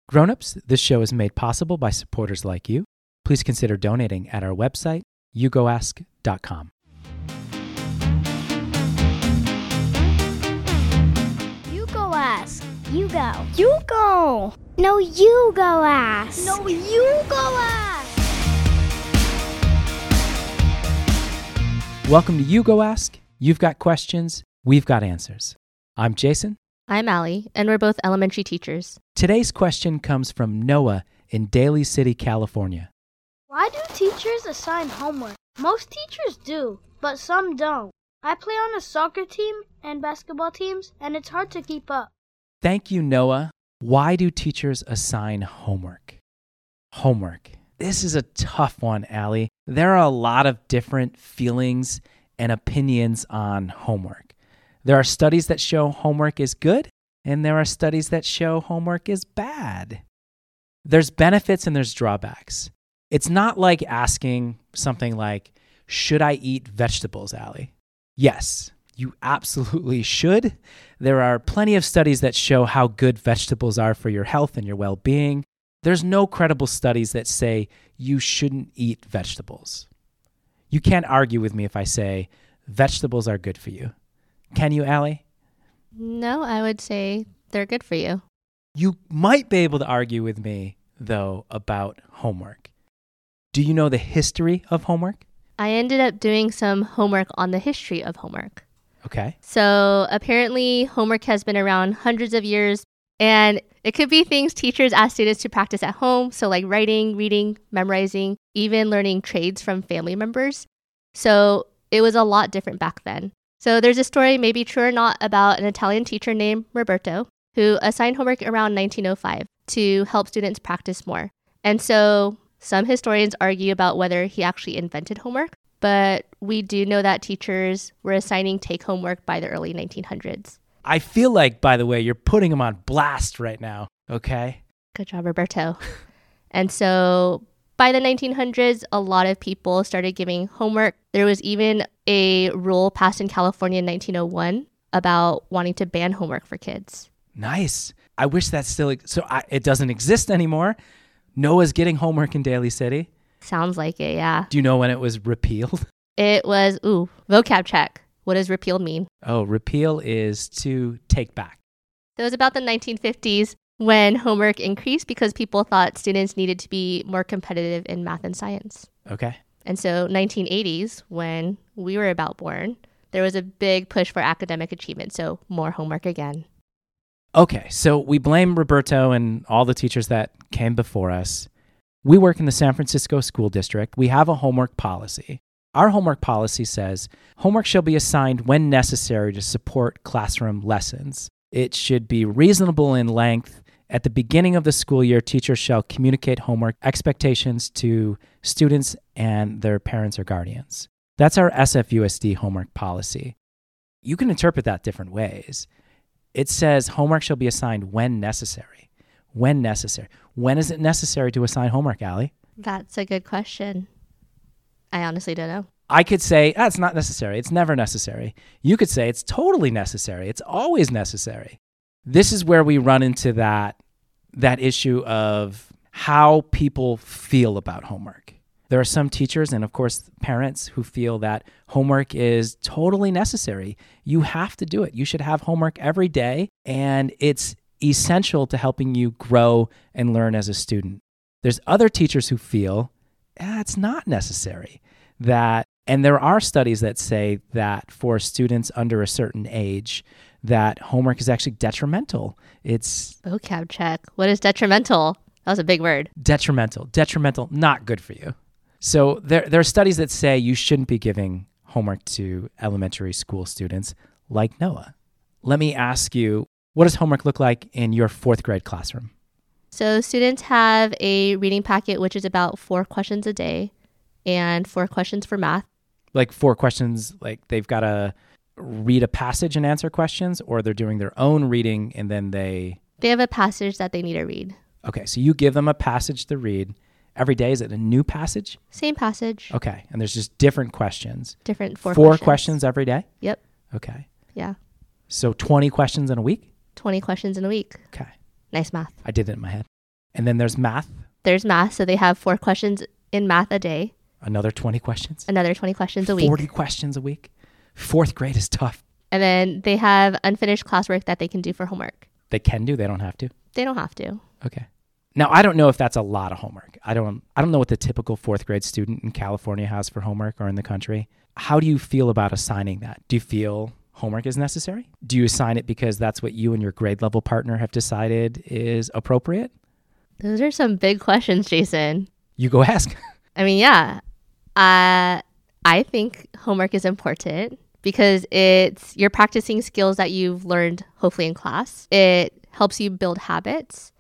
Grown-ups, this show is made possible by supporters like you. Please consider donating at our website, yougoask.com. You go ask. You go. You go. No, you go ask. No, you go ask. Welcome to You Go Ask. You've got questions, we've got answers. I'm Jason. I'm Allie, and we're both elementary teachers. Today's question comes from Noah in Daly City, California. Why do teachers assign homework? Most teachers do, but some don't. I play on a soccer team and basketball teams, and it's hard to keep up. Thank you, Noah. Why do teachers assign homework? Homework. This is a tough one, Allie. There are a lot of different feelings and opinions on homework. There are studies that show homework is good, and there are studies that show homework is bad. There's benefits and there's drawbacks. It's not like asking something like, should I eat vegetables, Allie? Yes, you absolutely should. There are plenty of studies that show how good vegetables are for your health and your well-being. There's no credible studies that say you shouldn't eat vegetables. You can't argue with me if I say vegetables are good for you. Can you, Allie? No, I would say they're good for you. You might be able to argue with me, though, about homework. Do you know the history of homework? I ended up doing some homework on the history of homework. Okay. So apparently homework has been around hundreds of years, and it could be things teachers ask students to practice at home. So like writing, reading, memorizing, even learning trades from family members. So it was a lot different back then. So there's a story, maybe true or not, about an Italian teacher named Roberto who assigned homework around 1905 to help students practice more. And so some historians argue about whether he actually invented homework, but we do know that teachers were assigning take-home work by the early 1900s. I feel like, by the way, you're putting him on blast right now, okay? Good job, Roberto. And so by the 1900s, a lot of people started giving homework. There was even a rule passed in California in 1901 about wanting to ban homework for kids. Nice. I wish that still, it doesn't exist anymore. Noah's getting homework in Daly City. Sounds like it, yeah. Do you know when it was repealed? It was, vocab check. What does repeal mean? Oh, repeal is to take back. It was about the 1950s when homework increased because people thought students needed to be more competitive in math and science. Okay. And so 1980s, when we were about born, there was a big push for academic achievement, so more homework again. Okay, so we blame Roberto and all the teachers that came before us. We work in the San Francisco School District. We have a homework policy. Our homework policy says homework shall be assigned when necessary to support classroom lessons. It should be reasonable in length. At the beginning of the school year, teachers shall communicate homework expectations to students and their parents or guardians. That's our SFUSD homework policy. You can interpret that different ways. It says homework shall be assigned when necessary. When necessary. When is it necessary to assign homework, Allie? That's a good question. I honestly don't know. I could say, it's not necessary. It's never necessary. You could say it's totally necessary. It's always necessary. This is where we run into that issue of how people feel about homework. There are some teachers and, of course, parents who feel that homework is totally necessary. You have to do it. You should have homework every day, and it's essential to helping you grow and learn as a student. There's other teachers who feel it's not necessary. And there are studies that say that for students under a certain age, that homework is actually detrimental. It's vocab check. What is detrimental? That was a big word. Detrimental, not good for you. So there are studies that say you shouldn't be giving homework to elementary school students like Noah. Let me ask you, what does homework look like in your fourth grade classroom? So students have a reading packet, which is about 4 questions a day and 4 questions for math. Like 4 questions, like they've got to read a passage and answer questions, or they're doing their own reading and then they have a passage that they need to read. Okay, so you give them a passage to read. Every day, is it a new passage? Same passage. Okay, and there's just different questions. Different 4 questions. 4 questions. questions every day? Yep. Okay. Yeah. So 20 questions in a week? 20 questions in a week. Okay. Nice math. I did it in my head. And then there's math, There's math, so they have 4 questions in math a day, another 20 questions, another 20 questions a week. 40 questions a week. Fourth grade is tough. And then they have unfinished classwork that they can do for homework. They can do, they don't have to. They don't have to. Okay. Now, I don't know if that's a lot of homework. I don't know what the typical fourth grade student in California has for homework or in the country. How do you feel about assigning that? Do you feel homework is necessary? Do you assign it because that's what you and your grade level partner have decided is appropriate? Those are some big questions, Jason. You go ask. I mean, yeah. I think homework is important because you're practicing skills that you've learned hopefully in class. It helps you build habits.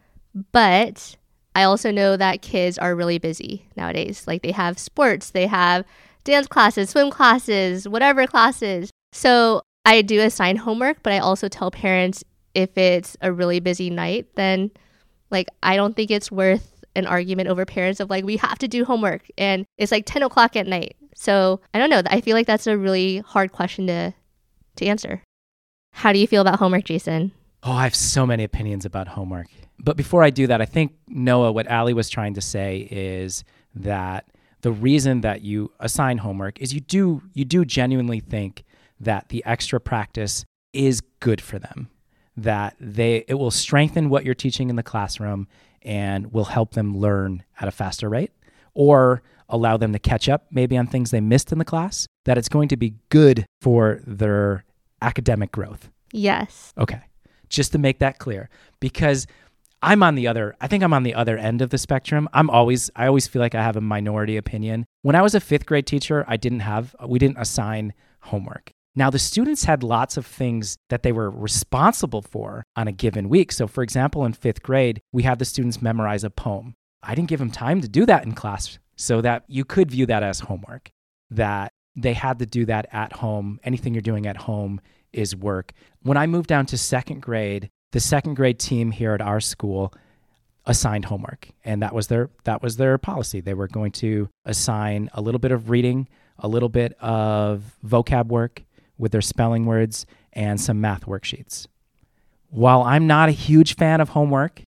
But I also know that kids are really busy nowadays. Like they have sports, they have dance classes, swim classes, whatever classes. So I do assign homework, but I also tell parents if it's a really busy night, then like I don't think it's worth an argument over parents of like, we have to do homework and it's like 10 o'clock at night. So I don't know. I feel like that's a really hard question to answer. How do you feel about homework, Jason? Oh, I have so many opinions about homework. But before I do that, I think, Noah, what Allie was trying to say is that the reason that you assign homework is you do genuinely think that the extra practice is good for them, that it will strengthen what you're teaching in the classroom and will help them learn at a faster rate or allow them to catch up maybe on things they missed in the class, that it's going to be good for their academic growth. Yes. Okay. Just to make that clear, because I think I'm on the other end of the spectrum. I always feel like I have a minority opinion. When I was a 5th grade teacher, we didn't assign homework. Now, the students had lots of things that they were responsible for on a given week. So, for example, in 5th grade, we had the students memorize a poem. I didn't give them time to do that in class, so that you could view that as homework, that they had to do that at home. Anything you're doing at home is work. When I moved down to 2nd grade, the 2nd grade team here at our school assigned homework, and that was their policy. They were going to assign a little bit of reading, a little bit of vocab work with their spelling words, and some math worksheets. While I'm not a huge fan of homework,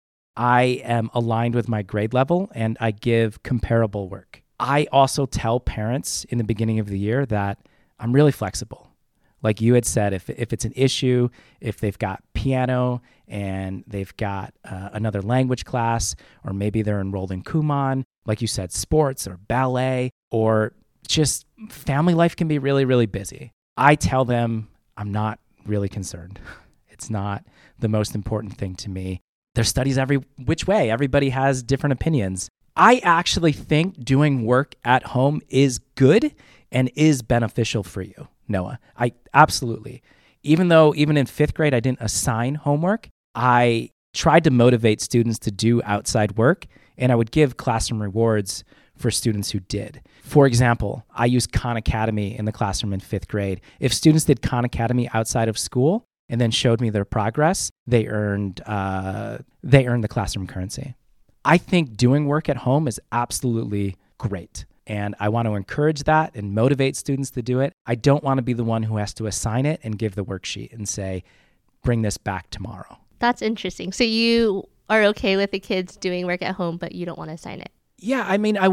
I am aligned with my grade level and I give comparable work. I also tell parents in the beginning of the year that I'm really flexible. Like you had said, if it's an issue, if they've got piano and they've got another language class, or maybe they're enrolled in Kumon, like you said, sports or ballet, or just family life can be really, really busy. I tell them I'm not really concerned. It's not the most important thing to me. There's studies every which way. Everybody has different opinions. I actually think doing work at home is good and is beneficial for you, Noah. I absolutely. Even in 5th grade, I didn't assign homework, I tried to motivate students to do outside work, and I would give classroom rewards for students who did. For example, I used Khan Academy in the classroom in 5th grade. If students did Khan Academy outside of school and then showed me their progress, they earned the classroom currency. I think doing work at home is absolutely great. And I want to encourage that and motivate students to do it. I don't want to be the one who has to assign it and give the worksheet and say, bring this back tomorrow. That's interesting. So you are okay with the kids doing work at home, but you don't want to assign it. Yeah, I mean,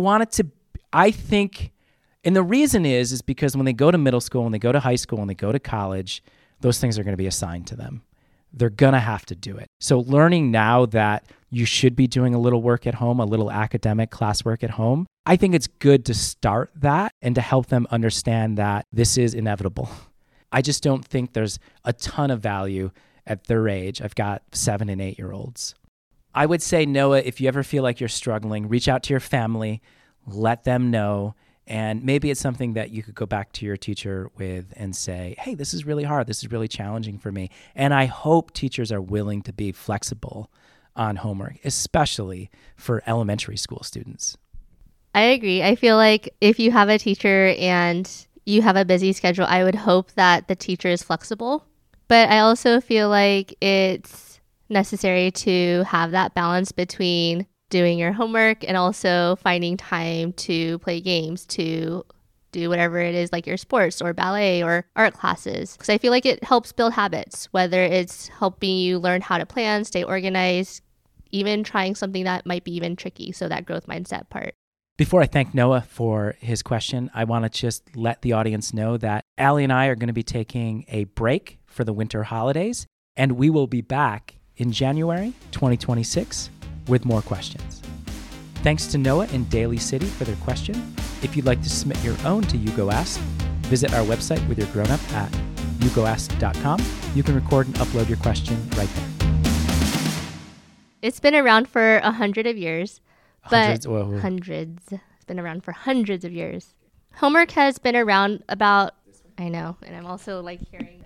I think, and the reason is because when they go to middle school, when they go to high school, when they go to college, those things are going to be assigned to them. They're going to have to do it. So learning now that you should be doing a little work at home, a little academic classwork at home, I think it's good to start that and to help them understand that this is inevitable. I just don't think there's a ton of value at their age. I've got 7 and 8-year-olds. I would say, Noah, if you ever feel like you're struggling, reach out to your family, let them know, and maybe it's something that you could go back to your teacher with and say, hey, this is really hard. This is really challenging for me. And I hope teachers are willing to be flexible on homework, especially for elementary school students. I agree. I feel like if you have a teacher and you have a busy schedule, I would hope that the teacher is flexible. But I also feel like it's necessary to have that balance between doing your homework and also finding time to play games, to do whatever it is, like your sports or ballet or art classes. Because I feel like it helps build habits, whether it's helping you learn how to plan, stay organized, even trying something that might be even tricky. So that growth mindset part. Before I thank Noah for his question, I want to just let the audience know that Allie and I are going to be taking a break for the winter holidays, and we will be back in January 2026 with more questions. Thanks to Noah and Daly City for their question. If you'd like to submit your own to YouGo Ask, visit our website with your grown-up at yougoask.com. You can record and upload your question right there. It's been around for 100 of years. Hundreds. Hundreds. It's been around for hundreds of years. Homework has been around about, I know, and I'm also like hearing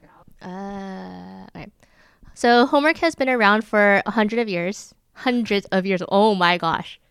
okay. So homework has been around for 100 of years. Hundreds of years. Oh my gosh.